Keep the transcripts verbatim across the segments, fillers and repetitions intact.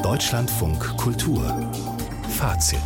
Deutschlandfunk Kultur Fazit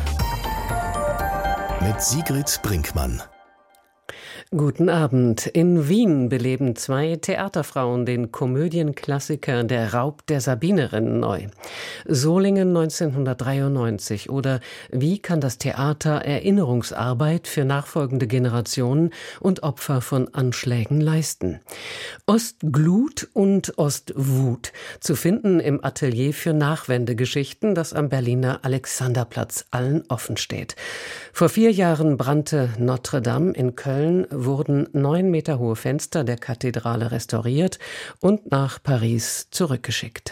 mit Sigrid Brinkmann. Guten Abend. In Wien beleben zwei Theaterfrauen den Komödienklassiker Der Raub der Sabinerinnen neu. Solingen neunzehnhundertdreiundneunzig oder Wie kann das Theater Erinnerungsarbeit für nachfolgende Generationen und Opfer von Anschlägen leisten? Ostglut und Ostwut zu finden im Atelier für Nachwendegeschichten, das am Berliner Alexanderplatz allen offen steht. Vor vier Jahren brannte Notre Dame in Köln, wurden neun Meter hohe Fenster der Kathedrale restauriert und nach Paris zurückgeschickt.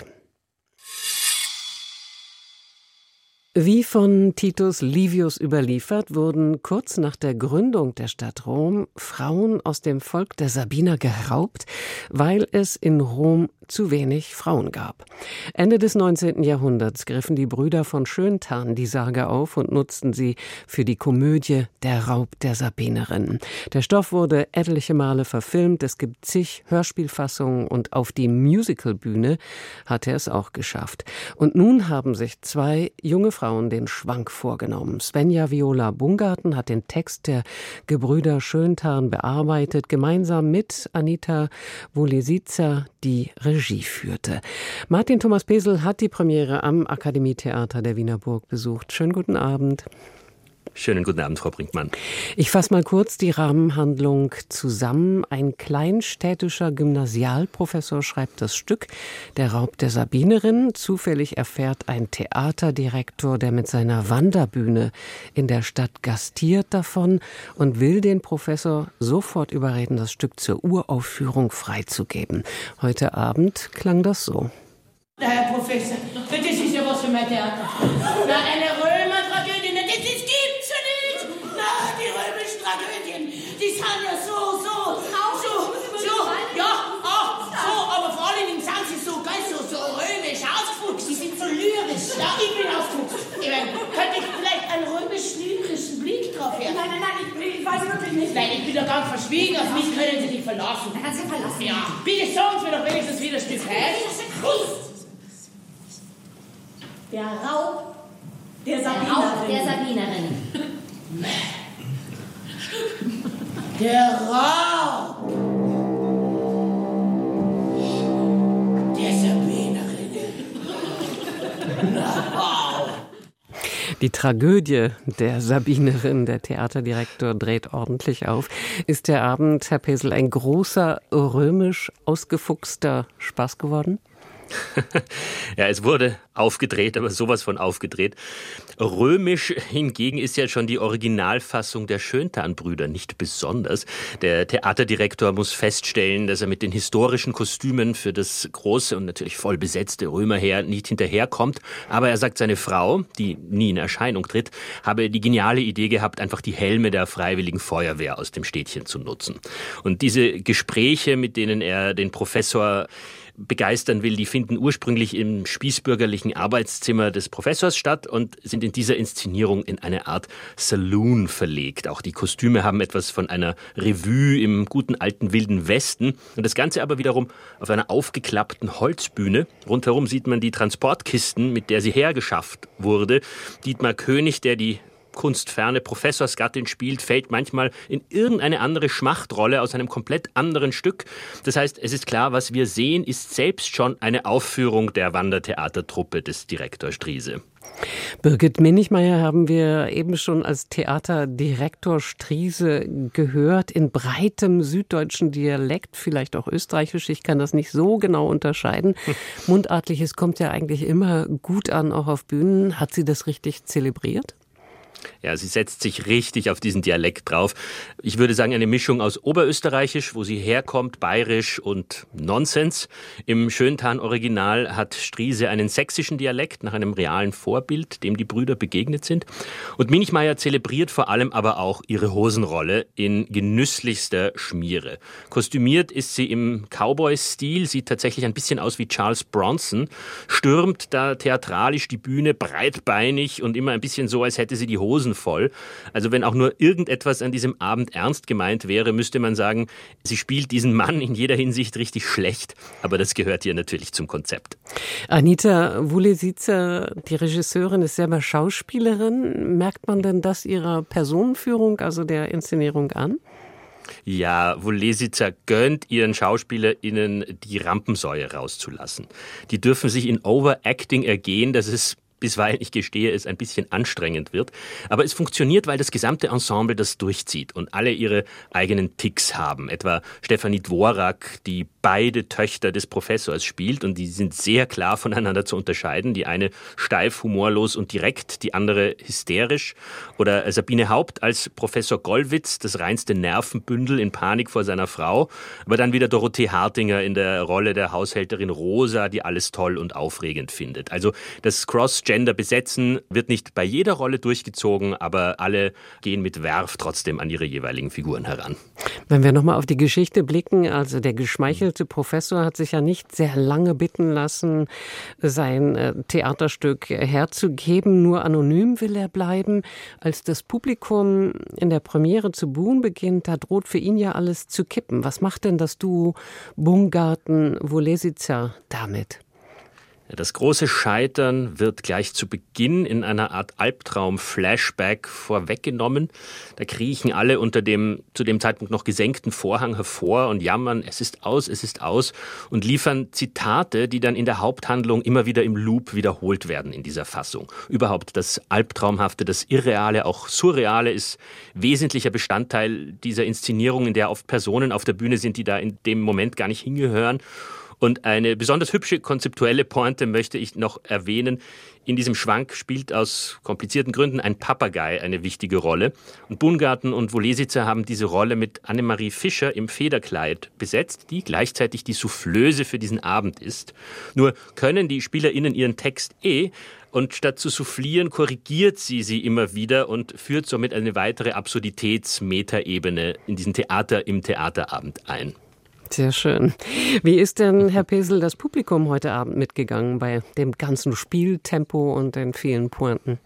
Wie von Titus Livius überliefert, wurden kurz nach der Gründung der Stadt Rom Frauen aus dem Volk der Sabiner geraubt, weil es in Rom zu wenig Frauen gab. Ende des neunzehnten Jahrhunderts griffen die Brüder von Schönthurn die Sage auf und nutzten sie für die Komödie Der Raub der Sabinerinnen. Der Stoff wurde etliche Male verfilmt, es gibt zig Hörspielfassungen und auf die Musicalbühne hat er es auch geschafft. Und nun haben sich zwei junge Frauen den Schwank vorgenommen. Svenja Viola Bungarten hat den Text der Gebrüder Schönthurn bearbeitet, gemeinsam mit Anita Wolesica, die Regie führte. Martin Thomas Pesel hat die Premiere am Akademietheater der Wiener Burg besucht. Schönen guten Abend. Schönen guten Abend, Frau Brinkmann. Ich fasse mal kurz die Rahmenhandlung zusammen. Ein kleinstädtischer Gymnasialprofessor schreibt das Stück Der Raub der Sabinerinnen. Zufällig erfährt ein Theaterdirektor, der mit seiner Wanderbühne in der Stadt gastiert, davon und will den Professor sofort überreden, das Stück zur Uraufführung freizugeben. Heute Abend klang das so. Na, Herr Professor, das ist ja was für mein Theater. Na, eine Römer-Tragödie, na, das, das gibt's ja nicht. Na, die römischen Tragödien, die sind ja so, so, so, so, ja, auch so, aber vor allen Dingen sind sie so, ganz so, so römisch ausgefuchst, die sind so lyrisch. Ja, ich bin ausgefuchst. Ich meine, könnte ich vielleicht einen römisch-lyrischen Blick drauf werfen? Nein, nein, nein, ich, ich weiß wirklich nicht. Nein, ich bin doch ganz verschwiegen, auf mich können Sie nicht verlassen. Man kann Sie verlassen. Ja, bitte sagen Sie doch wenigstens, wie das Stück heißt. Der Raub der Sabinerinnen. Der Raub der Sabinerinnen. Der Raub der Sabinerinnen. Wow. Die Tragödie der Sabinerin, der Theaterdirektor dreht ordentlich auf. Ist der Abend, Herr Pesel, ein großer, römisch ausgefuchster Spaß geworden? Ja, es wurde aufgedreht, aber sowas von aufgedreht. Römisch hingegen ist ja schon die Originalfassung der Schönthurn-Brüder nicht besonders. Der Theaterdirektor muss feststellen, dass er mit den historischen Kostümen für das große und natürlich voll besetzte Römerheer nicht hinterherkommt. Aber er sagt, seine Frau, die nie in Erscheinung tritt, habe die geniale Idee gehabt, einfach die Helme der Freiwilligen Feuerwehr aus dem Städtchen zu nutzen. Und diese Gespräche, mit denen er den Professor begeistern will, die finden ursprünglich im spießbürgerlichen Arbeitszimmer des Professors statt und sind in dieser Inszenierung in eine Art Saloon verlegt. Auch die Kostüme haben etwas von einer Revue im guten alten Wilden Westen und das Ganze aber wiederum auf einer aufgeklappten Holzbühne. Rundherum sieht man die Transportkisten, mit der sie hergeschafft wurde. Dietmar König, der die kunstferne Professorsgattin spielt, fällt manchmal in irgendeine andere Schmachtrolle aus einem komplett anderen Stück. Das heißt, es ist klar, was wir sehen, ist selbst schon eine Aufführung der Wandertheatertruppe des Direktor Striese. Birgit Minichmeier haben wir eben schon als Theaterdirektor Striese gehört, in breitem süddeutschen Dialekt, vielleicht auch österreichisch, ich kann das nicht so genau unterscheiden. Mundartliches kommt ja eigentlich immer gut an, auch auf Bühnen. Hat sie das richtig zelebriert? Ja, sie setzt sich richtig auf diesen Dialekt drauf. Ich würde sagen, eine Mischung aus Oberösterreichisch, wo sie herkommt, Bayerisch und Nonsens. Im Schönthurn-Original hat Striese einen sächsischen Dialekt nach einem realen Vorbild, dem die Brüder begegnet sind. Und Minichmeier zelebriert vor allem aber auch ihre Hosenrolle in genüsslichster Schmiere. Kostümiert ist sie im Cowboy-Stil, sieht tatsächlich ein bisschen aus wie Charles Bronson, stürmt da theatralisch die Bühne, breitbeinig und immer ein bisschen so, als hätte sie die Hose posenvoll. Also wenn auch nur irgendetwas an diesem Abend ernst gemeint wäre, müsste man sagen, sie spielt diesen Mann in jeder Hinsicht richtig schlecht. Aber das gehört hier natürlich zum Konzept. Anita Wulesica, die Regisseurin, ist selber Schauspielerin. Merkt man denn das ihrer Personenführung, also der Inszenierung an? Ja, Wulesica gönnt ihren SchauspielerInnen, die Rampensäue rauszulassen. Die dürfen sich in Overacting ergehen, dass es bisweilen, ich gestehe, es ein bisschen anstrengend wird. Aber es funktioniert, weil das gesamte Ensemble das durchzieht und alle ihre eigenen Ticks haben. Etwa Stefanie Dvorak, die beide Töchter des Professors spielt und die sind sehr klar voneinander zu unterscheiden. Die eine steif, humorlos und direkt, die andere hysterisch. Oder Sabine Haupt als Professor Gollwitz, das reinste Nervenbündel in Panik vor seiner Frau. Aber dann wieder Dorothee Hartinger in der Rolle der Haushälterin Rosa, die alles toll und aufregend findet. Also das Cross-Gender besetzen wird nicht bei jeder Rolle durchgezogen, aber alle gehen mit Werf trotzdem an ihre jeweiligen Figuren heran. Wenn wir nochmal auf die Geschichte blicken, also der geschmeichelte Professor hat sich ja nicht sehr lange bitten lassen, sein Theaterstück herzugeben. Nur anonym will er bleiben. Als das Publikum in der Premiere zu buhen beginnt, da droht für ihn ja alles zu kippen. Was macht denn das Duo Bumgarten-Wulesica damit? Das große Scheitern wird gleich zu Beginn in einer Art Albtraum-Flashback vorweggenommen. Da kriechen alle unter dem zu dem Zeitpunkt noch gesenkten Vorhang hervor und jammern, es ist aus, es ist aus und liefern Zitate, die dann in der Haupthandlung immer wieder im Loop wiederholt werden in dieser Fassung. Überhaupt das Albtraumhafte, das Irreale, auch Surreale ist wesentlicher Bestandteil dieser Inszenierung, in der oft Personen auf der Bühne sind, die da in dem Moment gar nicht hingehören. Und eine besonders hübsche konzeptuelle Pointe möchte ich noch erwähnen. In diesem Schwank spielt aus komplizierten Gründen ein Papagei eine wichtige Rolle. Und Bumgarten und Wulesica haben diese Rolle mit Annemarie Fischer im Federkleid besetzt, die gleichzeitig die Soufflöse für diesen Abend ist. Nur können die SpielerInnen ihren Text eh, und statt zu soufflieren, korrigiert sie sie immer wieder und führt somit eine weitere Absurditäts-Metaebene in diesen Theater im Theaterabend ein. Sehr schön. Wie ist denn, Herr Pesel, das Publikum heute Abend mitgegangen bei dem ganzen Spieltempo und den vielen Pointen?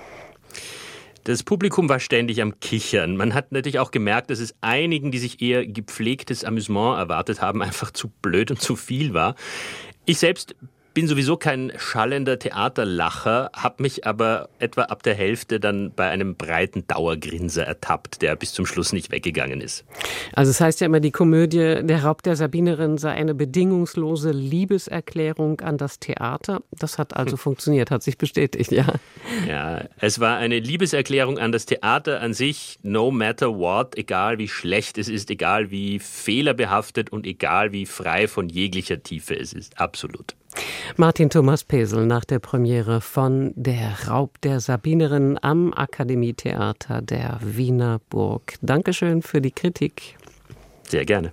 Das Publikum war ständig am Kichern. Man hat natürlich auch gemerkt, dass es einigen, die sich eher gepflegtes Amüsement erwartet haben, einfach zu blöd und zu viel war. Ich selbst bin sowieso kein schallender Theaterlacher, habe mich aber etwa ab der Hälfte dann bei einem breiten Dauergrinser ertappt, der bis zum Schluss nicht weggegangen ist. Also es heißt ja immer, die Komödie Der Raub der Sabinerin sei eine bedingungslose Liebeserklärung an das Theater. Das hat also funktioniert, hat sich bestätigt, ja. Ja, es war eine Liebeserklärung an das Theater an sich, no matter what, egal wie schlecht es ist, egal wie fehlerbehaftet und egal wie frei von jeglicher Tiefe es ist, absolut. Martin Thomas Pesel nach der Premiere von Der Raub der Sabinerin am Akademietheater der Wiener Burg. Dankeschön für die Kritik. Sehr gerne.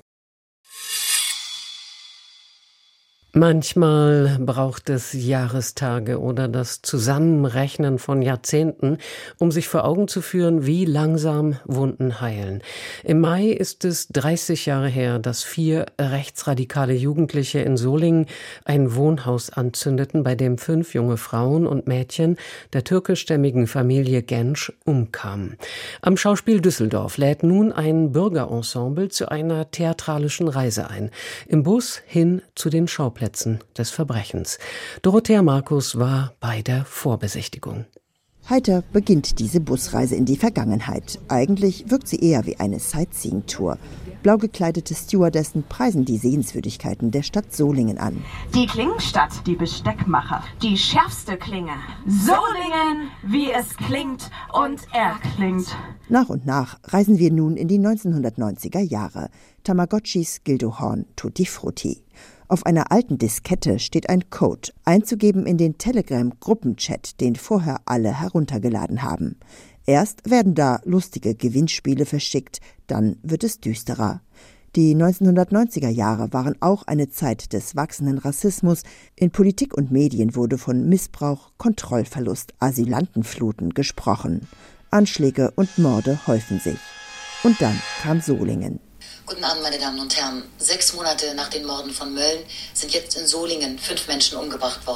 Manchmal braucht es Jahrestage oder das Zusammenrechnen von Jahrzehnten, um sich vor Augen zu führen, wie langsam Wunden heilen. Im Mai ist es dreißig Jahre her, dass vier rechtsradikale Jugendliche in Solingen ein Wohnhaus anzündeten, bei dem fünf junge Frauen und Mädchen der türkischstämmigen Familie Gensch umkamen. Am Schauspiel Düsseldorf lädt nun ein Bürgerensemble zu einer theatralischen Reise ein. Im Bus hin zu den Schauplätzen des Verbrechens. Dorothea Markus war bei der Vorbesichtigung. Heiter beginnt diese Busreise in die Vergangenheit. Eigentlich wirkt sie eher wie eine Sightseeing-Tour. Blau gekleidete Stewardessen preisen die Sehenswürdigkeiten der Stadt Solingen an. Die Klingenstadt, die Besteckmacher, die schärfste Klinge. Solingen, wie es klingt und erklingt. Nach und nach reisen wir nun in die neunzehnhundertneunziger Jahre. Tamagotchis, Gildohorn, Tutti Frutti. Auf einer alten Diskette steht ein Code, einzugeben in den Telegram-Gruppenchat, den vorher alle heruntergeladen haben. Erst werden da lustige Gewinnspiele verschickt, dann wird es düsterer. Die neunzehnhundertneunziger Jahre waren auch eine Zeit des wachsenden Rassismus. In Politik und Medien wurde von Missbrauch, Kontrollverlust, Asylantenfluten gesprochen. Anschläge und Morde häufen sich. Und dann kam Solingen. Guten Abend, meine Damen und Herren. Sechs Monate nach den Morden von Mölln sind jetzt in Solingen fünf Menschen umgebracht worden.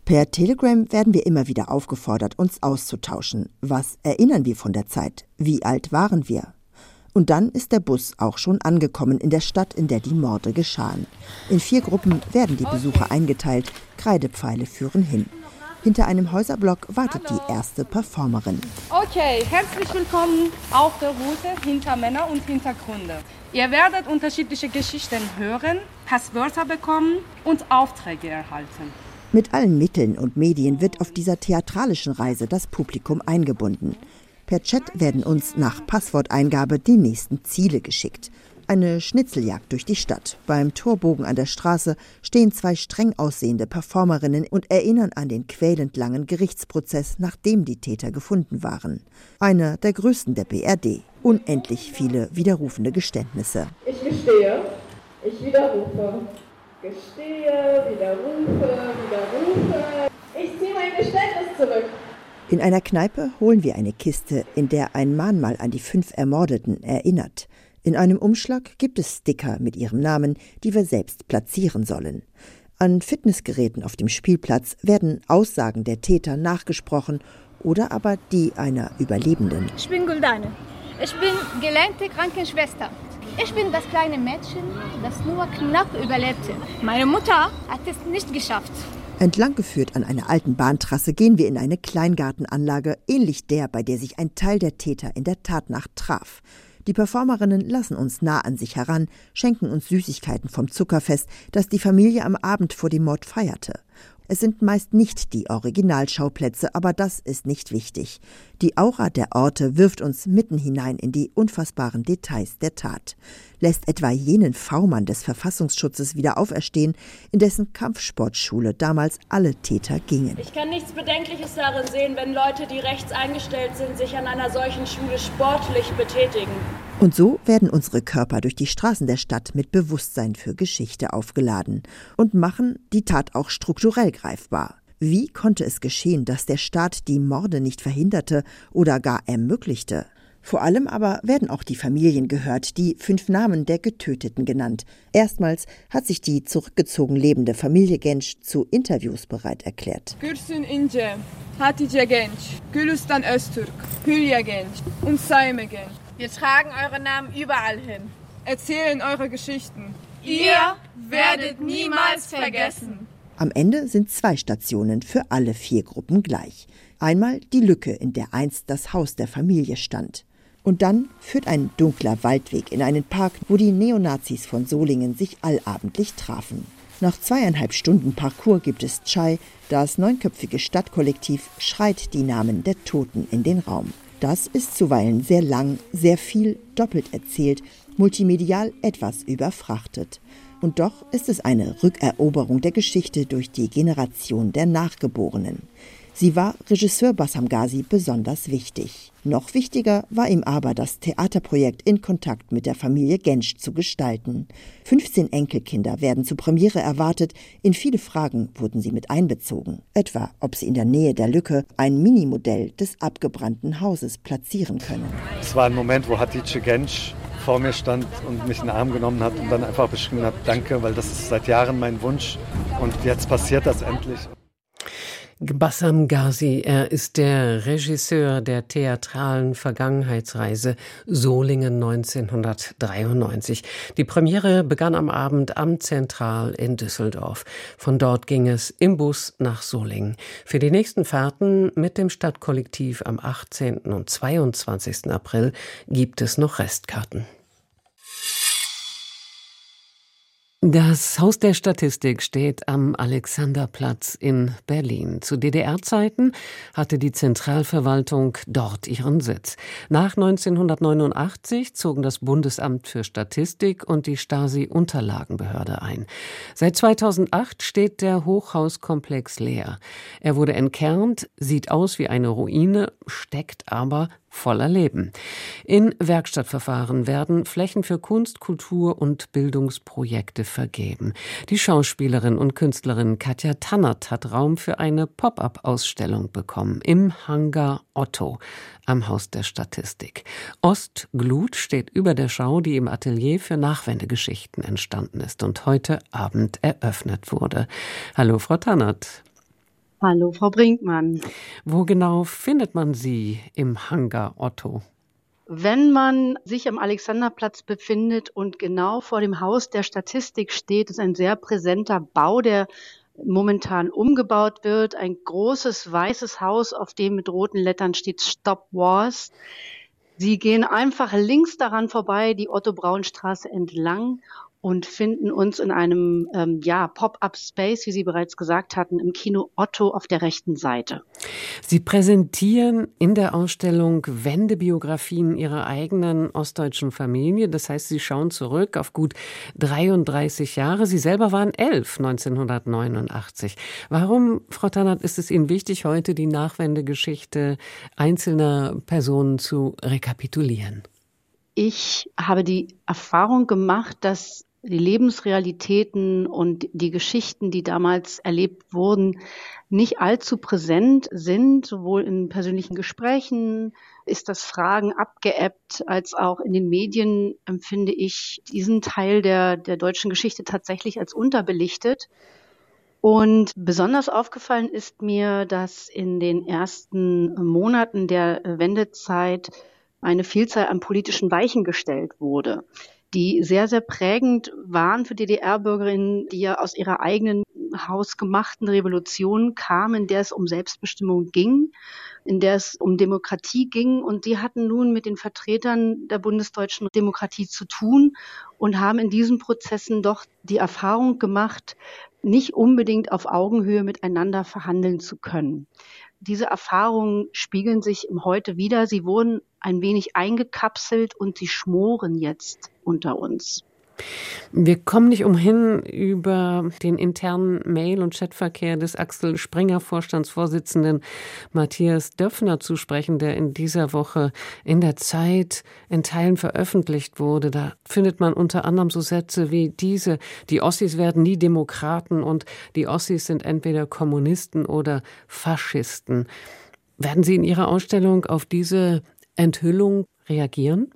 Per Telegram werden wir immer wieder aufgefordert, uns auszutauschen. Was erinnern wir von der Zeit? Wie alt waren wir? Und dann ist der Bus auch schon angekommen in der Stadt, in der die Morde geschahen. In vier Gruppen werden die Besucher eingeteilt, Kreidepfeile führen hin. Hinter einem Häuserblock wartet Hallo. Die erste Performerin. Okay, herzlich willkommen auf der Route hinter Männer und Hintergründe. Ihr werdet unterschiedliche Geschichten hören, Passwörter bekommen und Aufträge erhalten. Mit allen Mitteln und Medien wird auf dieser theatralischen Reise das Publikum eingebunden. Per Chat werden uns nach Passworteingabe die nächsten Ziele geschickt. Eine Schnitzeljagd durch die Stadt. Beim Torbogen an der Straße stehen zwei streng aussehende Performerinnen und erinnern an den quälend langen Gerichtsprozess, nachdem die Täter gefunden waren. Einer der größten der B R D. Unendlich viele widerrufende Geständnisse. Ich gestehe, ich widerrufe. Gestehe, widerrufe, widerrufe. Ich ziehe mein Geständnis zurück. In einer Kneipe holen wir eine Kiste, in der ein Mahnmal an die fünf Ermordeten erinnert. In einem Umschlag gibt es Sticker mit ihrem Namen, die wir selbst platzieren sollen. An Fitnessgeräten auf dem Spielplatz werden Aussagen der Täter nachgesprochen oder aber die einer Überlebenden. Ich bin Guldane. Ich bin gelernte Krankenschwester. Ich bin das kleine Mädchen, das nur knapp überlebte. Meine Mutter hat es nicht geschafft. Entlang geführt an einer alten Bahntrasse gehen wir in eine Kleingartenanlage, ähnlich der, bei der sich ein Teil der Täter in der Tatnacht traf. Die Performerinnen lassen uns nah an sich heran, schenken uns Süßigkeiten vom Zuckerfest, das die Familie am Abend vor dem Mord feierte. Es sind meist nicht die Originalschauplätze, aber das ist nicht wichtig. Die Aura der Orte wirft uns mitten hinein in die unfassbaren Details der Tat. Lässt etwa jenen V-Mann des Verfassungsschutzes wieder auferstehen, in dessen Kampfsportschule damals alle Täter gingen. Ich kann nichts Bedenkliches darin sehen, wenn Leute, die rechts eingestellt sind, sich an einer solchen Schule sportlich betätigen. Und so werden unsere Körper durch die Straßen der Stadt mit Bewusstsein für Geschichte aufgeladen und machen die Tat auch strukturell greifbar. Wie konnte es geschehen, dass der Staat die Morde nicht verhinderte oder gar ermöglichte? Vor allem aber werden auch die Familien gehört, die fünf Namen der Getöteten genannt. Erstmals hat sich die zurückgezogen lebende Familie Genç zu Interviews bereit erklärt. Gülsün İnce, Hatice Genç, Gülistan Öztürk, Hülya Genç und Saime Genç. Wir tragen eure Namen überall hin. Erzählen eure Geschichten. Ihr werdet niemals vergessen. Am Ende sind zwei Stationen für alle vier Gruppen gleich. Einmal die Lücke, in der einst das Haus der Familie stand. Und dann führt ein dunkler Waldweg in einen Park, wo die Neonazis von Solingen sich allabendlich trafen. Nach zweieinhalb Stunden Parcours gibt es Chai. Das neunköpfige Stadtkollektiv schreit die Namen der Toten in den Raum. Das ist zuweilen sehr lang, sehr viel, doppelt erzählt, multimedial etwas überfrachtet. Und doch ist es eine Rückeroberung der Geschichte durch die Generation der Nachgeborenen. Sie war Regisseur Bassam Ghazi besonders wichtig. Noch wichtiger war ihm aber das Theaterprojekt in Kontakt mit der Familie Genç zu gestalten. fünfzehn Enkelkinder werden zur Premiere erwartet. In viele Fragen wurden sie mit einbezogen. Etwa, ob sie in der Nähe der Lücke ein Minimodell des abgebrannten Hauses platzieren können. Es war ein Moment, wo Hatice Genç vor mir stand und mich in den Arm genommen hat und dann einfach beschrieben hat, danke, weil das ist seit Jahren mein Wunsch und jetzt passiert das endlich. Bassam Ghazi, er ist der Regisseur der theatralen Vergangenheitsreise Solingen neunzehnhundertdreiundneunzig. Die Premiere begann am Abend am Zentral in Düsseldorf. Von dort ging es im Bus nach Solingen. Für die nächsten Fahrten mit dem Stadtkollektiv am achtzehnten und zweiundzwanzigsten April gibt es noch Restkarten. Das Haus der Statistik steht am Alexanderplatz in Berlin. Zu D D R-Zeiten hatte die Zentralverwaltung dort ihren Sitz. Nach neunzehnhundertneunundachtzig zogen das Bundesamt für Statistik und die Stasi-Unterlagenbehörde ein. Seit zweitausendacht steht der Hochhauskomplex leer. Er wurde entkernt, sieht aus wie eine Ruine, steckt aber voller Leben. In Werkstattverfahren werden Flächen für Kunst, Kultur und Bildungsprojekte vergeben. Die Schauspielerin und Künstlerin Katja Tannert hat Raum für eine Pop-up-Ausstellung bekommen im Hangar Otto am Haus der Statistik. Ostglut steht über der Schau, die im Atelier für Hallo, Frau Brinkmann. Wo genau findet man Sie im Hangar Otto? Wenn man sich am Alexanderplatz befindet und genau vor dem Haus der Statistik steht, ist ein sehr präsenter Bau, der momentan umgebaut wird. Ein großes weißes Haus, auf dem mit roten Lettern steht Stop Wars. Sie gehen einfach links daran vorbei, die Otto-Braun-Straße entlang und finden uns in einem ähm, ja, Pop-up-Space, wie Sie bereits gesagt hatten, im Kino Otto auf der rechten Seite. Sie präsentieren in der Ausstellung Wendebiografien Ihrer eigenen ostdeutschen Familie. Das heißt, Sie schauen zurück auf gut dreiunddreißig Jahre. Sie selber waren elf, neunzehnhundertneunundachtzig. Warum, Frau Tannert, ist es Ihnen wichtig, heute die Nachwendegeschichte einzelner Personen zu rekapitulieren? Ich habe die Erfahrung gemacht, dass die Lebensrealitäten und die Geschichten, die damals erlebt wurden, nicht allzu präsent sind. Sowohl in persönlichen Gesprächen ist das Fragen abgeebbt, als auch in den Medien empfinde ich diesen Teil der, der deutschen Geschichte tatsächlich als unterbelichtet. Und besonders aufgefallen ist mir, dass in den ersten Monaten der Wendezeit eine Vielzahl an politischen Weichen gestellt wurde, die sehr, sehr prägend waren für D D R-Bürgerinnen, die ja aus ihrer eigenen hausgemachten Revolution kamen, in der es um Selbstbestimmung ging, in der es um Demokratie ging. Und die hatten nun mit den Vertretern der bundesdeutschen Demokratie zu tun und haben in diesen Prozessen doch die Erfahrung gemacht, nicht unbedingt auf Augenhöhe miteinander verhandeln zu können. Diese Erfahrungen spiegeln sich im Heute wider. Sie wurden ein wenig eingekapselt und sie schmoren jetzt unter uns. Wir kommen nicht umhin, über den internen Mail- und Chatverkehr des Axel Springer-Vorstandsvorsitzenden Matthias Döpfner zu sprechen, der in dieser Woche in der Zeit in Teilen veröffentlicht wurde. Da findet man unter anderem so Sätze wie diese: Die Ossis werden nie Demokraten und die Ossis sind entweder Kommunisten oder Faschisten. Werden Sie in Ihrer Ausstellung auf diese Enthüllung reagieren?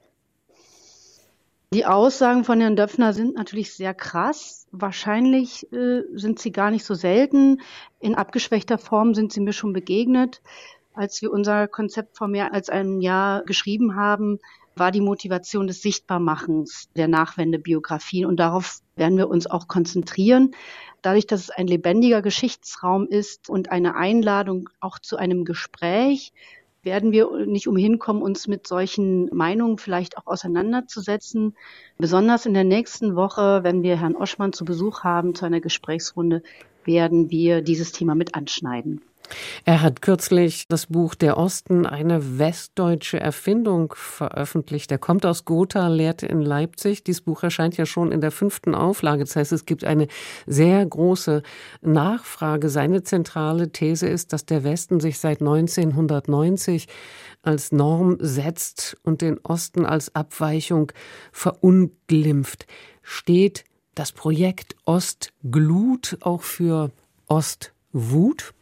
Die Aussagen von Herrn Döpfner sind natürlich sehr krass. Wahrscheinlich äh, sind sie gar nicht so selten. In abgeschwächter Form sind sie mir schon begegnet. Als wir unser Konzept vor mehr als einem Jahr geschrieben haben, war die Motivation des Sichtbarmachens der Nachwendebiografien. Und darauf werden wir uns auch konzentrieren. Dadurch, dass es ein lebendiger Geschichtsraum ist und eine Einladung auch zu einem Gespräch, werden wir nicht umhin kommen, uns mit solchen Meinungen vielleicht auch auseinanderzusetzen. Besonders in der nächsten Woche, wenn wir Herrn Oschmann zu Besuch haben, zu einer Gesprächsrunde, werden wir dieses Thema mit anschneiden. Er hat kürzlich das Buch Der Osten, eine westdeutsche Erfindung, veröffentlicht. Er kommt aus Gotha, lehrte in Leipzig. Dieses Buch erscheint ja schon in der fünften Auflage. Das heißt, es gibt eine sehr große Nachfrage. Seine zentrale These ist, dass der Westen sich seit neunzehnhundertneunzig als Norm setzt und den Osten als Abweichung verunglimpft. Steht das Projekt Ostglut auch für Ostwut?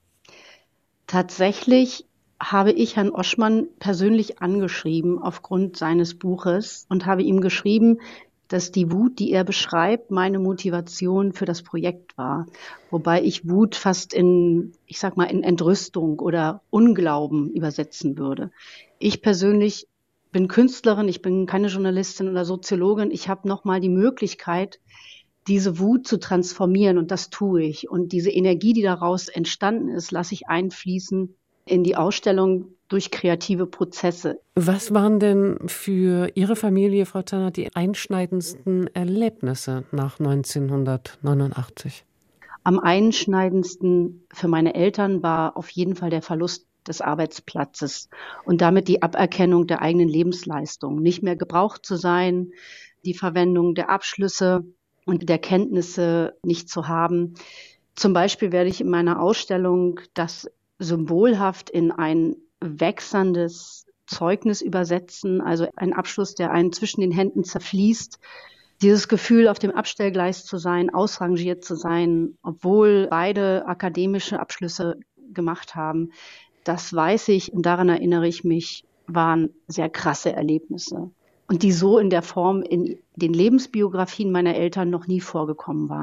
Tatsächlich habe ich Herrn Oschmann persönlich angeschrieben aufgrund seines Buches und habe ihm geschrieben, dass die Wut, die er beschreibt, meine Motivation für das Projekt war. Wobei ich Wut fast in, ich sag mal, in Entrüstung oder Unglauben übersetzen würde. Ich persönlich bin Künstlerin, ich bin keine Journalistin oder Soziologin. Ich habe nochmal die Möglichkeit, diese Wut zu transformieren, und das tue ich. Und diese Energie, die daraus entstanden ist, lasse ich einfließen in die Ausstellung durch kreative Prozesse. Was waren denn für Ihre Familie, Frau Tannert, die einschneidendsten Erlebnisse nach neunzehnhundertneunundachtzig? Am einschneidendsten für meine Eltern war auf jeden Fall der Verlust des Arbeitsplatzes und damit die Aberkennung der eigenen Lebensleistung. Nicht mehr gebraucht zu sein, die Verwendung der Abschlüsse und der Kenntnisse nicht zu haben. Zum Beispiel werde ich in meiner Ausstellung das symbolhaft in ein wechselndes Zeugnis übersetzen, also ein Abschluss, der einen zwischen den Händen zerfließt. Dieses Gefühl, auf dem Abstellgleis zu sein, ausrangiert zu sein, obwohl beide akademische Abschlüsse gemacht haben, das weiß ich und daran erinnere ich mich, waren sehr krasse Erlebnisse. Und die so in der Form in den Lebensbiografien meiner Eltern noch nie vorgekommen waren.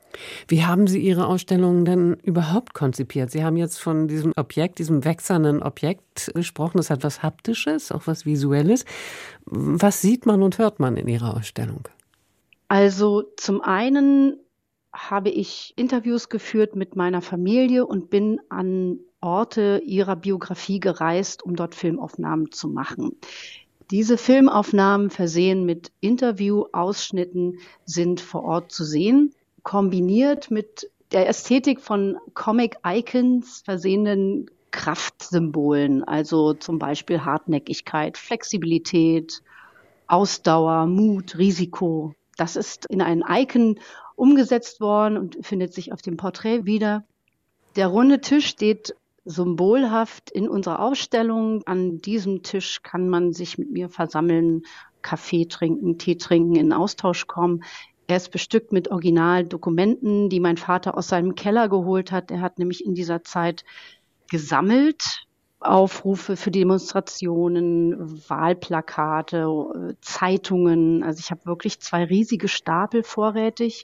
Wie haben Sie Ihre Ausstellungen denn überhaupt konzipiert? Sie haben jetzt von diesem Objekt, diesem wechselnden Objekt gesprochen. Das hat was Haptisches, auch was Visuelles. Was sieht man und hört man in Ihrer Ausstellung? Also zum einen habe ich Interviews geführt mit meiner Familie und bin an Orte ihrer Biografie gereist, um dort Filmaufnahmen zu machen. Diese Filmaufnahmen, versehen mit Interviewausschnitten, sind vor Ort zu sehen, kombiniert mit der Ästhetik von Comic-Icons versehenen Kraftsymbolen, also zum Beispiel Hartnäckigkeit, Flexibilität, Ausdauer, Mut, Risiko. Das ist in ein Icon umgesetzt worden und findet sich auf dem Porträt wieder. Der runde Tisch steht symbolhaft in unserer Ausstellung. An diesem Tisch kann man sich mit mir versammeln, Kaffee trinken, Tee trinken, in Austausch kommen. Er ist bestückt mit Originaldokumenten, die mein Vater aus seinem Keller geholt hat. Er hat nämlich in dieser Zeit gesammelt, Aufrufe für Demonstrationen, Wahlplakate, Zeitungen. Also ich habe wirklich zwei riesige Stapel vorrätig.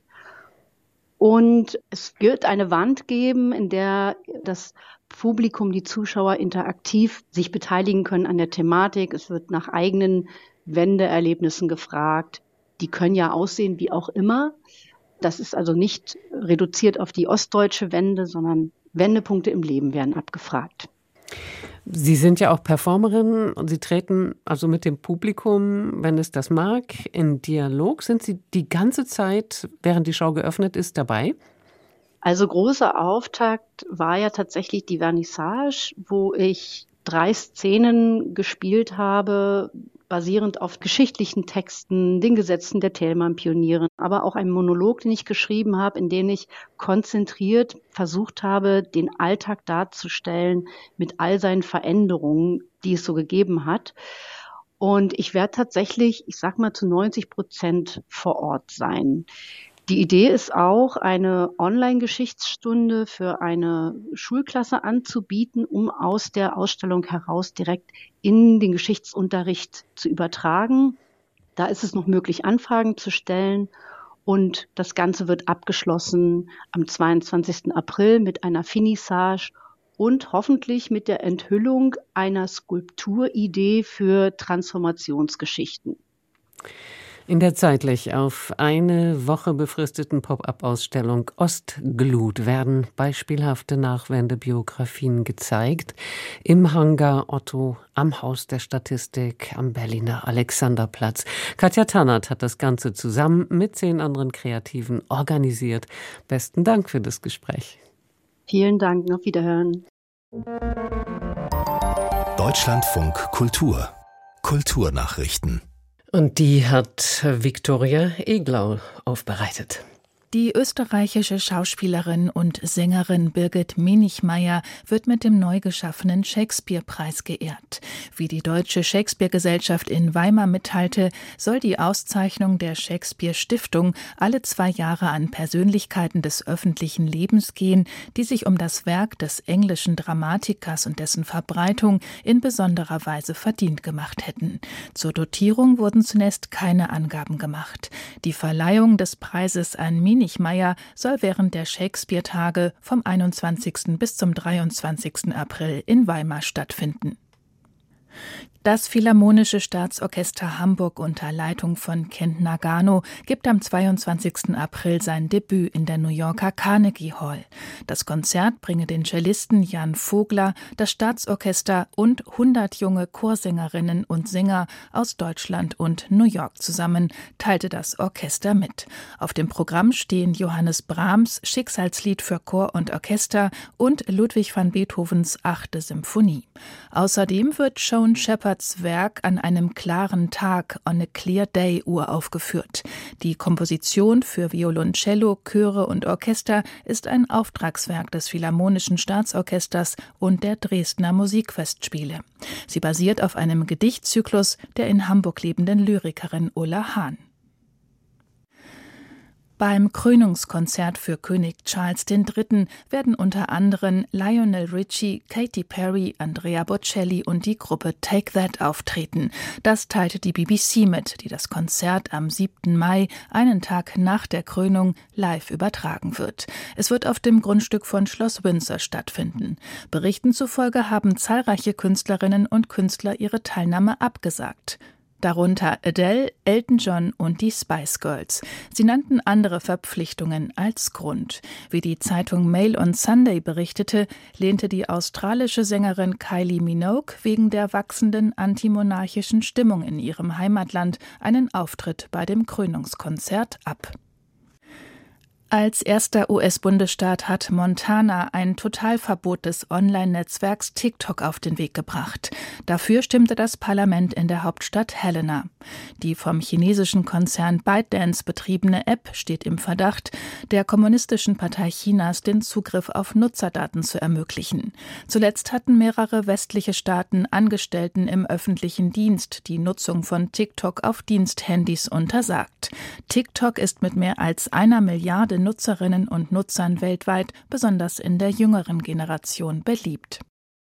Und es wird eine Wand geben, in der das Publikum, die Zuschauer interaktiv sich beteiligen können an der Thematik. Es wird nach eigenen Wendeerlebnissen gefragt. Die können ja aussehen wie auch immer. Das ist also nicht reduziert auf die ostdeutsche Wende, sondern Wendepunkte im Leben werden abgefragt. Sie sind ja auch Performerin und Sie treten also mit dem Publikum, wenn es das mag, in Dialog. Sind Sie die ganze Zeit, während die Show geöffnet ist, dabei? Also großer Auftakt war ja tatsächlich die Vernissage, wo ich drei Szenen gespielt habe, basierend auf geschichtlichen Texten, den Gesetzen der Thälmann-Pioniere, aber auch einen Monolog, den ich geschrieben habe, in dem ich konzentriert versucht habe, den Alltag darzustellen mit all seinen Veränderungen, die es so gegeben hat. Und ich werde tatsächlich, ich sag mal, zu neunzig Prozent vor Ort sein. Die Idee ist auch, eine Online-Geschichtsstunde für eine Schulklasse anzubieten, um aus der Ausstellung heraus direkt in den Geschichtsunterricht zu übertragen. Da ist es noch möglich, Anfragen zu stellen. Und das Ganze wird abgeschlossen am zweiundzwanzigsten April mit einer Finissage und hoffentlich mit der Enthüllung einer Skulpturidee für Transformationsgeschichten. In der zeitlich auf eine Woche befristeten Pop-up-Ausstellung Ostglut werden beispielhafte Nachwendebiografien gezeigt. Im Hangar Otto, am Haus der Statistik, am Berliner Alexanderplatz. Katja Tannert hat das Ganze zusammen mit zehn anderen Kreativen organisiert. Besten Dank für das Gespräch. Vielen Dank, auf Wiederhören. Deutschlandfunk Kultur. Kulturnachrichten. Und die hat Viktoria Eglau aufbereitet. Die österreichische Schauspielerin und Sängerin Birgit Menichmeier wird mit dem neu geschaffenen Shakespeare-Preis geehrt. Wie die Deutsche Shakespeare-Gesellschaft in Weimar mitteilte, soll die Auszeichnung der Shakespeare-Stiftung alle zwei Jahre an Persönlichkeiten des öffentlichen Lebens gehen, die sich um das Werk des englischen Dramatikers und dessen Verbreitung in besonderer Weise verdient gemacht hätten. Zur Dotierung wurden zunächst keine Angaben gemacht. Die Verleihung des Preises an Menichmeier soll während der Shakespeare-Tage vom einundzwanzigsten bis zum dreiundzwanzigsten April in Weimar stattfinden. Das Philharmonische Staatsorchester Hamburg unter Leitung von Kent Nagano gibt am zweiundzwanzigsten April sein Debüt in der New Yorker Carnegie Hall. Das Konzert bringe den Cellisten Jan Vogler, das Staatsorchester und hundert junge Chorsängerinnen und Sänger aus Deutschland und New York zusammen, teilte das Orchester mit. Auf dem Programm stehen Johannes Brahms Schicksalslied für Chor und Orchester und Ludwig van Beethovens achte Symphonie. Außerdem wird Joan Shepherds Werk An einem klaren Tag, On a Clear Day uraufgeführt. Die Komposition für Violoncello, Chöre und Orchester ist ein Auftragswerk des Philharmonischen Staatsorchesters und der Dresdner Musikfestspiele. Sie basiert auf einem Gedichtzyklus der in Hamburg lebenden Lyrikerin Ulla Hahn. Beim Krönungskonzert für König Charles der Dritte werden unter anderem Lionel Richie, Katy Perry, Andrea Bocelli und die Gruppe Take That auftreten. Das teilte die B B C mit, die das Konzert am siebten Mai, einen Tag nach der Krönung, live übertragen wird. Es wird auf dem Grundstück von Schloss Windsor stattfinden. Berichten zufolge haben zahlreiche Künstlerinnen und Künstler ihre Teilnahme abgesagt. Darunter Adele, Elton John und die Spice Girls. Sie nannten andere Verpflichtungen als Grund. Wie die Zeitung Mail on Sunday berichtete, lehnte die australische Sängerin Kylie Minogue wegen der wachsenden antimonarchischen Stimmung in ihrem Heimatland einen Auftritt bei dem Krönungskonzert ab. Als erster U S-Bundesstaat hat Montana ein Totalverbot des Online-Netzwerks TikTok auf den Weg gebracht. Dafür stimmte das Parlament in der Hauptstadt Helena. Die vom chinesischen Konzern ByteDance betriebene App steht im Verdacht, der Kommunistischen Partei Chinas den Zugriff auf Nutzerdaten zu ermöglichen. Zuletzt hatten mehrere westliche Staaten Angestellten im öffentlichen Dienst die Nutzung von TikTok auf Diensthandys untersagt. TikTok ist mit mehr als einer Milliarde Nutzerinnen und Nutzern weltweit, besonders in der jüngeren Generation, beliebt.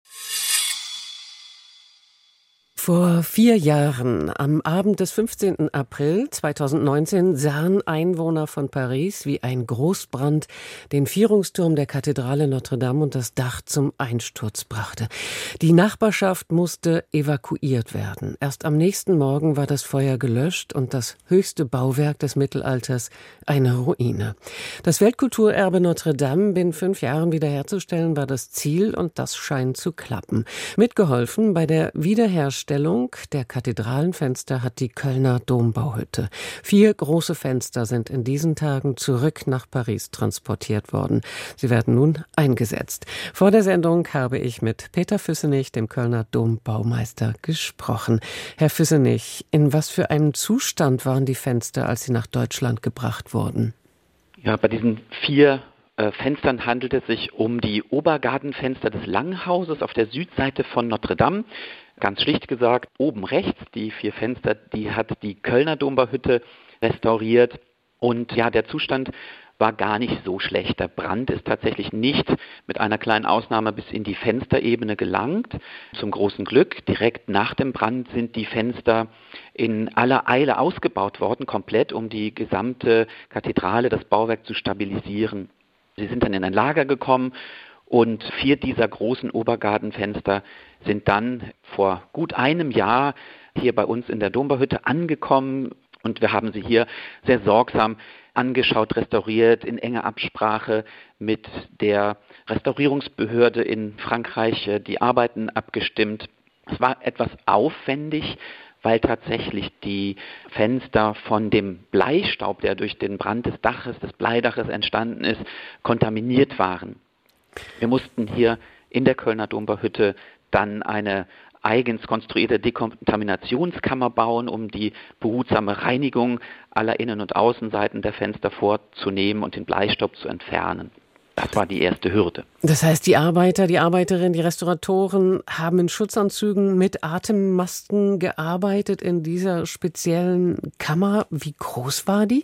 Vor vier Jahren, am Abend des fünfzehnten April zweitausendneunzehn, sahen Einwohner von Paris, wie ein Großbrand den Vierungsturm der Kathedrale Notre-Dame und das Dach zum Einsturz brachte. Die Nachbarschaft musste evakuiert werden. Erst am nächsten Morgen war das Feuer gelöscht und das höchste Bauwerk des Mittelalters eine Ruine. Das Weltkulturerbe Notre-Dame binnen fünf Jahren wiederherzustellen war das Ziel und das scheint zu klappen. Mitgeholfen bei der Wiederherstellung der Kathedralenfenster hat die Kölner Dombauhütte. Vier große Fenster sind in diesen Tagen zurück nach Paris transportiert worden. Sie werden nun eingesetzt. Vor der Sendung habe ich mit Peter Füssenich, dem Kölner Dombaumeister, gesprochen. Herr Füssenich, in was für einem Zustand waren die Fenster, als sie nach Deutschland gebracht wurden? Ja, bei diesen vier äh, Fenstern handelt es sich um die Obergartenfenster des Langhauses auf der Südseite von Notre-Dame. Ganz schlicht gesagt, oben rechts, die vier Fenster, die hat die Kölner Dombauhütte restauriert. Und ja, der Zustand war gar nicht so schlecht. Der Brand ist tatsächlich nicht mit einer kleinen Ausnahme bis in die Fensterebene gelangt. Zum großen Glück, direkt nach dem Brand sind die Fenster in aller Eile ausgebaut worden, komplett, um die gesamte Kathedrale, das Bauwerk zu stabilisieren. Sie sind dann in ein Lager gekommen. Und vier dieser großen Obergartenfenster sind dann vor gut einem Jahr hier bei uns in der Dombauhütte angekommen. Und wir haben sie hier sehr sorgsam angeschaut, restauriert, in enger Absprache mit der Restaurierungsbehörde in Frankreich die Arbeiten abgestimmt. Es war etwas aufwendig, weil tatsächlich die Fenster von dem Bleistaub, der durch den Brand des Daches, des Bleidaches entstanden ist, kontaminiert waren. Wir mussten hier in der Kölner Dombauhütte dann eine eigens konstruierte Dekontaminationskammer bauen, um die behutsame Reinigung aller Innen- und Außenseiten der Fenster vorzunehmen und den Bleistaub zu entfernen. Das war die erste Hürde. Das heißt, die Arbeiter, die Arbeiterinnen, die Restauratoren haben in Schutzanzügen mit Atemmasken gearbeitet in dieser speziellen Kammer. Wie groß war die?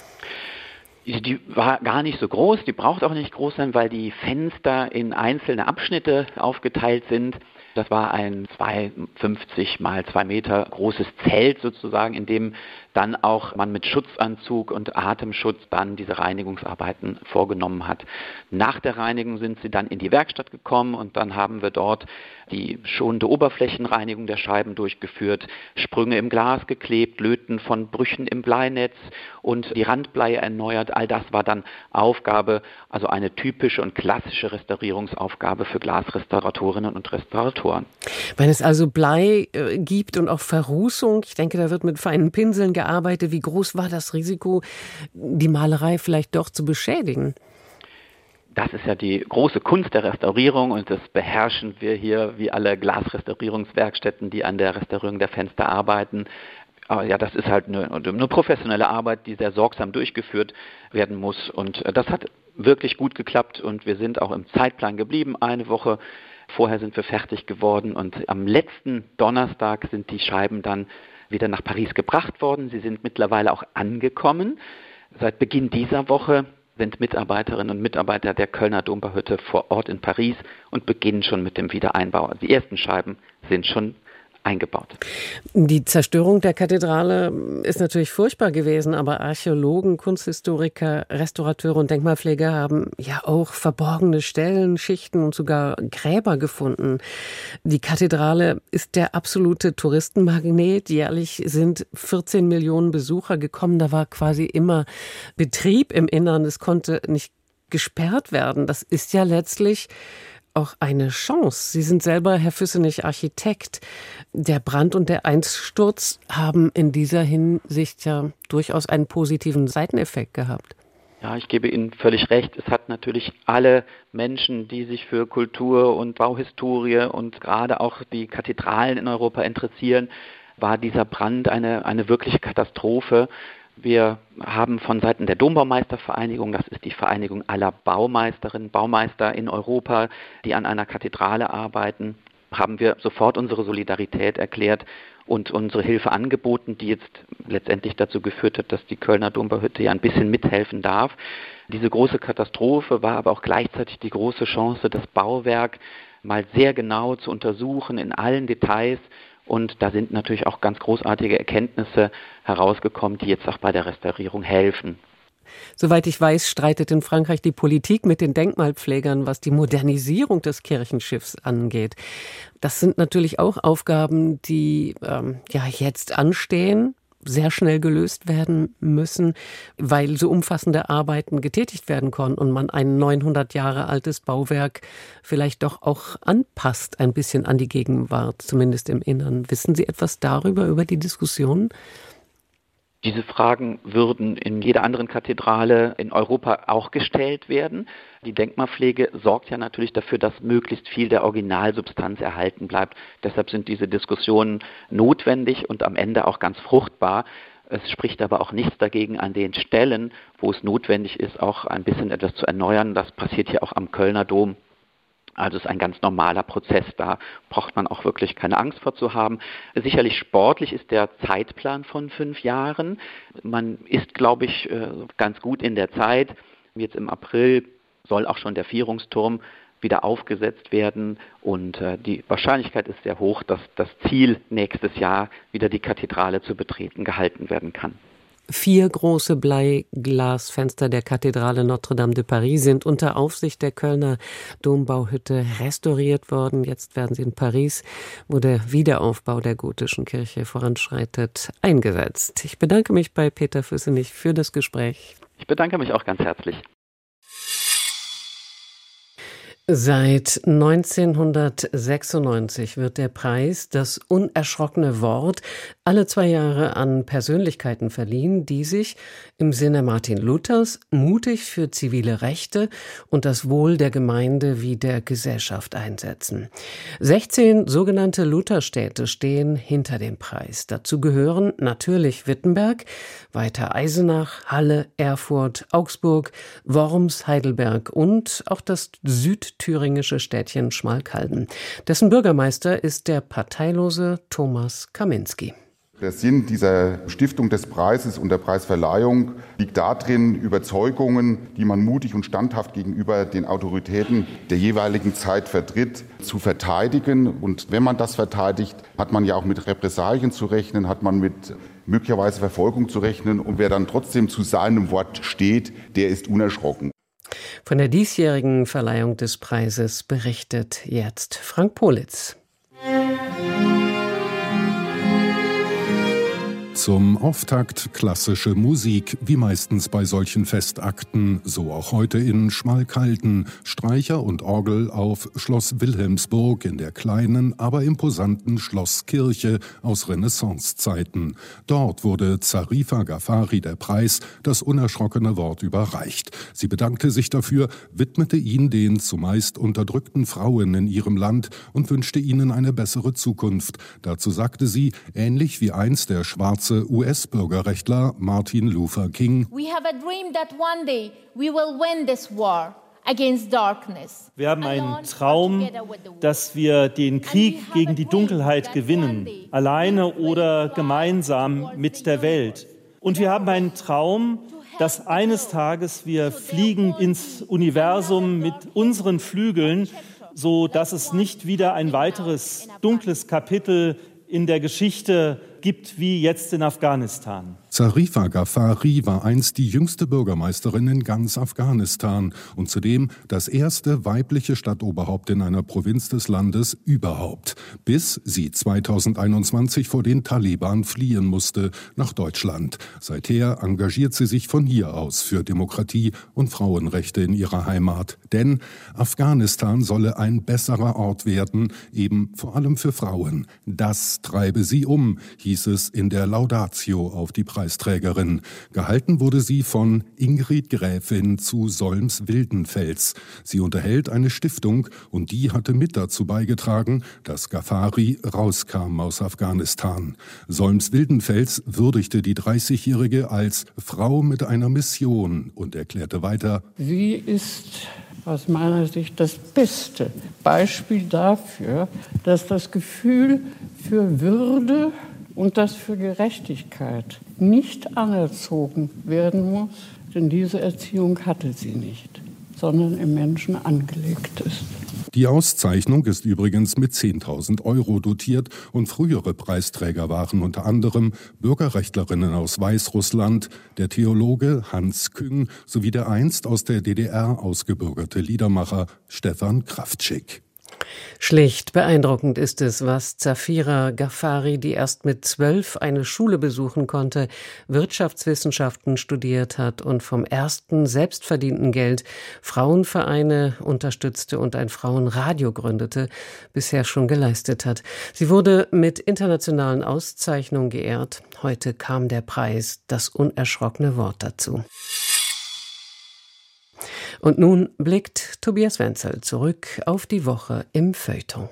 Die war gar nicht so groß, die braucht auch nicht groß sein, weil die Fenster in einzelne Abschnitte aufgeteilt sind. Das war ein zweihundertfünfzig mal zwei Meter großes Zelt sozusagen, in dem dann auch man mit Schutzanzug und Atemschutz dann diese Reinigungsarbeiten vorgenommen hat. Nach der Reinigung sind sie dann in die Werkstatt gekommen und dann haben wir dort die schonende Oberflächenreinigung der Scheiben durchgeführt, Sprünge im Glas geklebt, Löten von Brüchen im Bleinetz und die Randbleie erneuert. All das war dann Aufgabe, also eine typische und klassische Restaurierungsaufgabe für Glasrestauratorinnen und Restauratoren. Wenn es also Blei äh, gibt und auch Verrußung, ich denke, da wird mit feinen Pinseln gearbeitet. Wie groß war das Risiko, die Malerei vielleicht doch zu beschädigen? Das ist ja die große Kunst der Restaurierung und das beherrschen wir hier wie alle Glasrestaurierungswerkstätten, die an der Restaurierung der Fenster arbeiten. Aber ja, das ist halt eine, eine professionelle Arbeit, die sehr sorgsam durchgeführt werden muss. Und das hat wirklich gut geklappt und wir sind auch im Zeitplan geblieben. Eine Woche vorher sind wir fertig geworden und am letzten Donnerstag sind die Scheiben dann wieder nach Paris gebracht worden. Sie sind mittlerweile auch angekommen. Seit Beginn dieser Woche sind Mitarbeiterinnen und Mitarbeiter der Kölner Dombauhütte vor Ort in Paris und beginnen schon mit dem Wiedereinbau. Die ersten Scheiben sind schon eingebaut. Die Zerstörung der Kathedrale ist natürlich furchtbar gewesen, aber Archäologen, Kunsthistoriker, Restaurateure und Denkmalpfleger haben ja auch verborgene Stellen, Schichten und sogar Gräber gefunden. Die Kathedrale ist der absolute Touristenmagnet. Jährlich sind vierzehn Millionen Besucher gekommen. Da war quasi immer Betrieb im Innern. Es konnte nicht gesperrt werden. Das ist ja letztlich auch eine Chance. Sie sind selber, Herr Füssenich, Architekt. Der Brand und der Einsturz haben in dieser Hinsicht ja durchaus einen positiven Seiteneffekt gehabt. Ja, ich gebe Ihnen völlig recht. Es hat natürlich alle Menschen, die sich für Kultur und Bauhistorie und gerade auch die Kathedralen in Europa interessieren, war dieser Brand eine, eine wirkliche Katastrophe. Wir haben von Seiten der Dombaumeistervereinigung, das ist die Vereinigung aller Baumeisterinnen, Baumeister in Europa, die an einer Kathedrale arbeiten, haben wir sofort unsere Solidarität erklärt und unsere Hilfe angeboten, die jetzt letztendlich dazu geführt hat, dass die Kölner Dombauhütte ja ein bisschen mithelfen darf. Diese große Katastrophe war aber auch gleichzeitig die große Chance, das Bauwerk mal sehr genau zu untersuchen in allen Details. Und da sind natürlich auch ganz großartige Erkenntnisse herausgekommen, die jetzt auch bei der Restaurierung helfen. Soweit ich weiß, streitet in Frankreich die Politik mit den Denkmalpflegern, was die Modernisierung des Kirchenschiffs angeht. Das sind natürlich auch Aufgaben, die ähm, ja jetzt anstehen, sehr schnell gelöst werden müssen, weil so umfassende Arbeiten getätigt werden konnten und man ein neunhundert Jahre altes Bauwerk vielleicht doch auch anpasst, ein bisschen an die Gegenwart, zumindest im Innern. Wissen Sie etwas darüber, über die Diskussionen? Diese Fragen würden in jeder anderen Kathedrale in Europa auch gestellt werden. Die Denkmalpflege sorgt ja natürlich dafür, dass möglichst viel der Originalsubstanz erhalten bleibt. Deshalb sind diese Diskussionen notwendig und am Ende auch ganz fruchtbar. Es spricht aber auch nichts dagegen, an den Stellen, wo es notwendig ist, auch ein bisschen etwas zu erneuern. Das passiert hier auch am Kölner Dom. Also es ist ein ganz normaler Prozess, da braucht man auch wirklich keine Angst vor zu haben. Sicherlich sportlich ist der Zeitplan von fünf Jahren. Man ist, glaube ich, ganz gut in der Zeit. Jetzt im April soll auch schon der Vierungsturm wieder aufgesetzt werden und die Wahrscheinlichkeit ist sehr hoch, dass das Ziel nächstes Jahr wieder die Kathedrale zu betreten gehalten werden kann. Vier große Bleiglasfenster der Kathedrale Notre-Dame de Paris sind unter Aufsicht der Kölner Dombauhütte restauriert worden. Jetzt werden sie in Paris, wo der Wiederaufbau der gotischen Kirche voranschreitet, eingesetzt. Ich bedanke mich bei Peter Füssenich für das Gespräch. Ich bedanke mich auch ganz herzlich. Seit neunzehnhundertsechsundneunzig wird der Preis Das unerschrockene Wort alle zwei Jahre an Persönlichkeiten verliehen, die sich im Sinne Martin Luthers mutig für zivile Rechte und das Wohl der Gemeinde wie der Gesellschaft einsetzen. sechzehn sogenannte Lutherstädte stehen hinter dem Preis. Dazu gehören natürlich Wittenberg, weiter Eisenach, Halle, Erfurt, Augsburg, Worms, Heidelberg und auch das südthüringische Städtchen Schmalkalden. Dessen Bürgermeister ist der parteilose Thomas Kaminski. Der Sinn dieser Stiftung des Preises und der Preisverleihung liegt darin, Überzeugungen, die man mutig und standhaft gegenüber den Autoritäten der jeweiligen Zeit vertritt, zu verteidigen. Und wenn man das verteidigt, hat man ja auch mit Repressalien zu rechnen, hat man mit möglicherweise Verfolgung zu rechnen. Und wer dann trotzdem zu seinem Wort steht, der ist unerschrocken. Von der diesjährigen Verleihung des Preises berichtet jetzt Frank Politz. Zum Auftakt klassische Musik, wie meistens bei solchen Festakten, so auch heute in Schmalkalden. Streicher und Orgel auf Schloss Wilhelmsburg in der kleinen, aber imposanten Schlosskirche aus Renaissancezeiten. Dort wurde Zarifa Ghaffari der Preis, das unerschrockene Wort, überreicht. Sie bedankte sich dafür, widmete ihn den zumeist unterdrückten Frauen in ihrem Land und wünschte ihnen eine bessere Zukunft. Dazu sagte sie, ähnlich wie einst der schwarze U S-Bürgerrechtler Martin Luther King: We have a dream that one day we will win this war against darkness. Wir haben einen Traum, dass wir den Krieg gegen die Dunkelheit gewinnen, alleine oder gemeinsam mit der Welt. Und wir haben einen Traum, dass eines Tages wir fliegen ins Universum mit unseren Flügeln, so dass es nicht wieder ein weiteres dunkles Kapitel in der Geschichte gibt wie jetzt in Afghanistan. Zarifa Ghaffari war einst die jüngste Bürgermeisterin in ganz Afghanistan und zudem das erste weibliche Stadtoberhaupt in einer Provinz des Landes überhaupt, bis sie zweitausendeinundzwanzig vor den Taliban fliehen musste nach Deutschland. Seither engagiert sie sich von hier aus für Demokratie und Frauenrechte in ihrer Heimat. Denn Afghanistan solle ein besserer Ort werden, eben vor allem für Frauen. Das treibe sie um, hieß es in der Laudatio auf die Preisträgerin. Gehalten wurde sie von Ingrid Gräfin zu Solms-Wildenfels. Sie unterhält eine Stiftung und die hatte mit dazu beigetragen, dass Ghaffari rauskam aus Afghanistan. Solms-Wildenfels würdigte die dreißigjährige als Frau mit einer Mission und erklärte weiter: Sie ist aus meiner Sicht das beste Beispiel dafür, dass das Gefühl für Würde und das für Gerechtigkeit nicht anerzogen werden muss, denn diese Erziehung hatte sie nicht, sondern im Menschen angelegt ist. Die Auszeichnung ist übrigens mit zehntausend Euro dotiert und frühere Preisträger waren unter anderem Bürgerrechtlerinnen aus Weißrussland, der Theologe Hans Küng sowie der einst aus der D D R ausgebürgerte Liedermacher Stefan Kraftschick. Schlicht beeindruckend ist es, was Zafira Ghaffari, die erst mit zwölf eine Schule besuchen konnte, Wirtschaftswissenschaften studiert hat und vom ersten selbstverdienten Geld Frauenvereine unterstützte und ein Frauenradio gründete, bisher schon geleistet hat. Sie wurde mit internationalen Auszeichnungen geehrt. Heute kam der Preis, das unerschrockene Wort dazu. Und nun blickt Tobias Wenzel zurück auf die Woche im Feuilleton.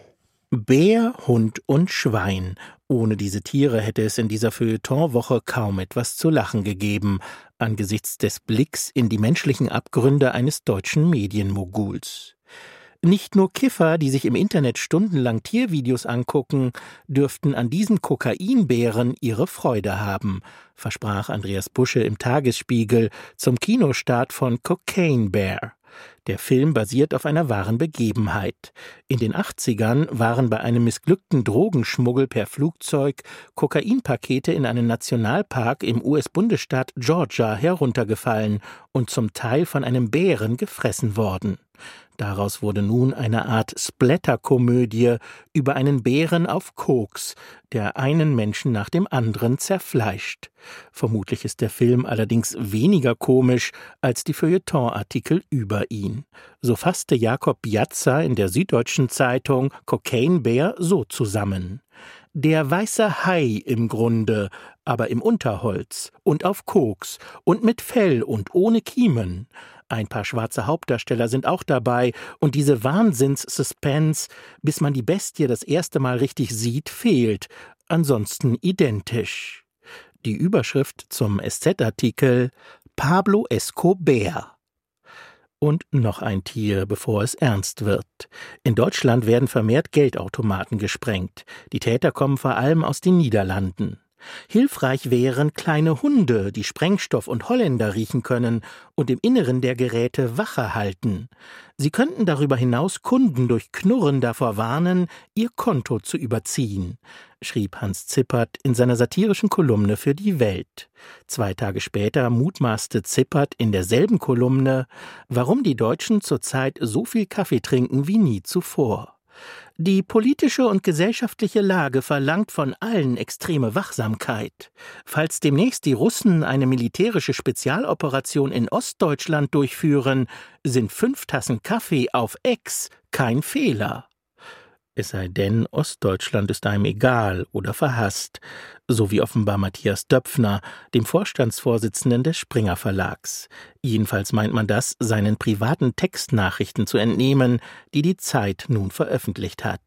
Bär, Hund und Schwein. Ohne diese Tiere hätte es in dieser Feuilletonwoche kaum etwas zu lachen gegeben, angesichts des Blicks in die menschlichen Abgründe eines deutschen Medienmoguls. Nicht nur Kiffer, die sich im Internet stundenlang Tiervideos angucken, dürften an diesen Kokainbären ihre Freude haben, versprach Andreas Busche im Tagesspiegel zum Kinostart von Cocaine Bear. Der Film basiert auf einer wahren Begebenheit. In den achtzigern waren bei einem missglückten Drogenschmuggel per Flugzeug Kokainpakete in einen Nationalpark im U S-Bundesstaat Georgia heruntergefallen und zum Teil von einem Bären gefressen worden. Daraus wurde nun eine Art Splatter-Komödie über einen Bären auf Koks, der einen Menschen nach dem anderen zerfleischt. Vermutlich ist der Film allerdings weniger komisch als die Feuilleton-Artikel über ihn. So fasste Jakob Piazza in der Süddeutschen Zeitung Cocaine Bear so zusammen: Der weiße Hai im Grunde, aber im Unterholz und auf Koks und mit Fell und ohne Kiemen. Ein paar schwarze Hauptdarsteller sind auch dabei und diese Wahnsinns-Suspense, bis man die Bestie das erste Mal richtig sieht, fehlt. Ansonsten identisch. Die Überschrift zum S Z-Artikel: Pablo Escobar. Und noch ein Tier, bevor es ernst wird. In Deutschland werden vermehrt Geldautomaten gesprengt. Die Täter kommen vor allem aus den Niederlanden. Hilfreich wären kleine Hunde, die Sprengstoff und Holländer riechen können und im Inneren der Geräte Wache halten. Sie könnten darüber hinaus Kunden durch Knurren davor warnen, ihr Konto zu überziehen, schrieb Hans Zippert in seiner satirischen Kolumne für die Welt. Zwei Tage später mutmaßte Zippert in derselben Kolumne, warum die Deutschen zurzeit so viel Kaffee trinken wie nie zuvor. Die politische und gesellschaftliche Lage verlangt von allen extreme Wachsamkeit. Falls demnächst die Russen eine militärische Spezialoperation in Ostdeutschland durchführen, sind fünf Tassen Kaffee auf Ex kein Fehler. Es sei denn, Ostdeutschland ist einem egal oder verhasst, so wie offenbar Matthias Döpfner, dem Vorstandsvorsitzenden des Springer Verlags. Jedenfalls meint man das, seinen privaten Textnachrichten zu entnehmen, die die Zeit nun veröffentlicht hat.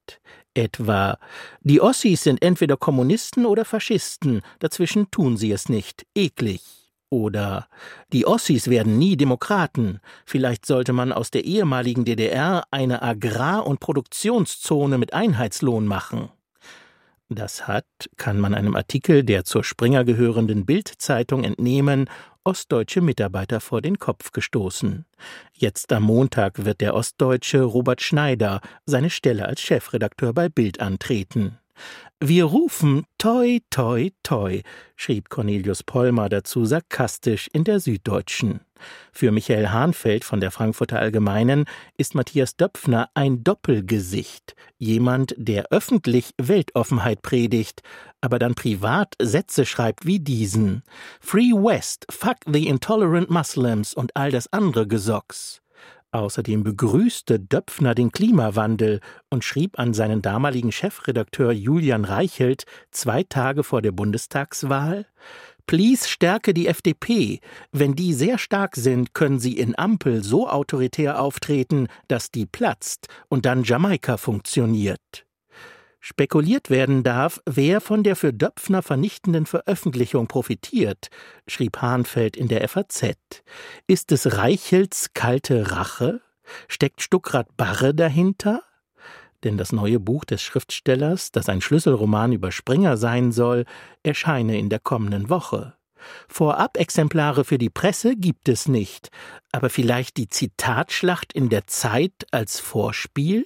Etwa: Die Ossis sind entweder Kommunisten oder Faschisten, dazwischen tun sie es nicht, eklig. Oder: Die Ossis werden nie Demokraten. Vielleicht sollte man aus der ehemaligen D D R eine Agrar- und Produktionszone mit Einheitslohn machen. Das hat, kann man einem Artikel der zur Springer gehörenden Bild-Zeitung entnehmen, ostdeutsche Mitarbeiter vor den Kopf gestoßen. Jetzt am Montag wird der Ostdeutsche Robert Schneider seine Stelle als Chefredakteur bei Bild antreten. Wir rufen toi, toi, toi, schrieb Cornelius Pollmer dazu sarkastisch in der Süddeutschen. Für Michael Hahnfeld von der Frankfurter Allgemeinen ist Matthias Döpfner ein Doppelgesicht, jemand, der öffentlich Weltoffenheit predigt, aber dann privat Sätze schreibt wie diesen: Free West, fuck the intolerant Muslims und all das andere Gesocks. Außerdem begrüßte Döpfner den Klimawandel und schrieb an seinen damaligen Chefredakteur Julian Reichelt zwei Tage vor der Bundestagswahl: Please stärke die F D P. Wenn die sehr stark sind, können sie in Ampel so autoritär auftreten, dass die platzt und dann Jamaika funktioniert. Spekuliert werden darf, wer von der für Döpfner vernichtenden Veröffentlichung profitiert, schrieb Hahnfeld in der F A Z. Ist es Reichelts kalte Rache? Steckt Stuckrad Barre dahinter? Denn das neue Buch des Schriftstellers, das ein Schlüsselroman über Springer sein soll, erscheine in der kommenden Woche. Vorab-Exemplare für die Presse gibt es nicht, aber vielleicht die Zitatschlacht in der Zeit als Vorspiel?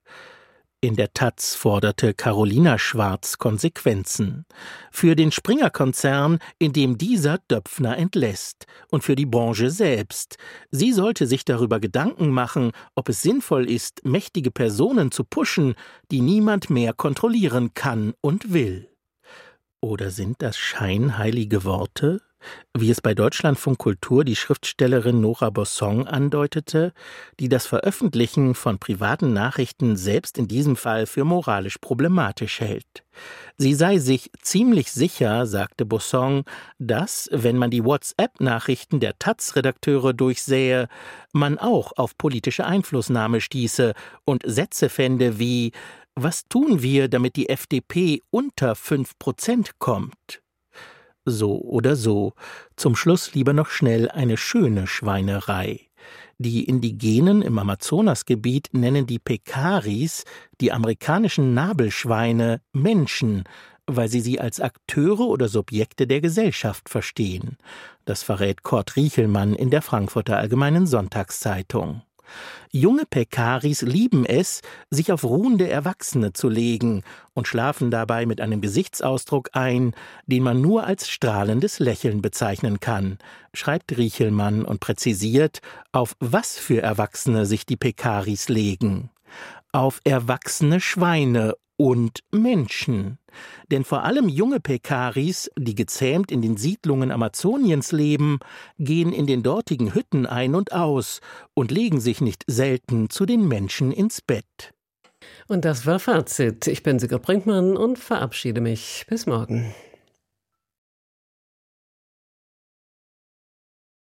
In der Taz forderte Carolina Schwarz Konsequenzen. Für den Springer-Konzern, in dem dieser Döpfner entlässt. Und für die Branche selbst. Sie sollte sich darüber Gedanken machen, ob es sinnvoll ist, mächtige Personen zu pushen, die niemand mehr kontrollieren kann und will. Oder sind das scheinheilige Worte? Wie es bei Deutschlandfunk Kultur die Schriftstellerin Nora Bossong andeutete, die das Veröffentlichen von privaten Nachrichten selbst in diesem Fall für moralisch problematisch hält. Sie sei sich ziemlich sicher, sagte Bossong, dass, wenn man die WhatsApp-Nachrichten der Taz-Redakteure durchsähe, man auch auf politische Einflussnahme stieße und Sätze fände wie: Was tun wir, damit die F D P unter fünf Prozent kommt? So oder so, zum Schluss lieber noch schnell eine schöne Schweinerei. Die Indigenen im Amazonasgebiet nennen die Pekaris, die amerikanischen Nabelschweine, Menschen, weil sie sie als Akteure oder Subjekte der Gesellschaft verstehen. Das verrät Kurt Riechelmann in der Frankfurter Allgemeinen Sonntagszeitung. Junge Pekaris lieben es, sich auf ruhende Erwachsene zu legen und schlafen dabei mit einem Gesichtsausdruck ein, den man nur als strahlendes Lächeln bezeichnen kann, schreibt Riechelmann und präzisiert, auf was für Erwachsene sich die Pekaris legen. Auf erwachsene Schweine und Menschen. Denn vor allem junge Pekaris, die gezähmt in den Siedlungen Amazoniens leben, gehen in den dortigen Hütten ein und aus und legen sich nicht selten zu den Menschen ins Bett. Und das war Fazit. Ich bin Sigrid Brinkmann und verabschiede mich. Bis morgen.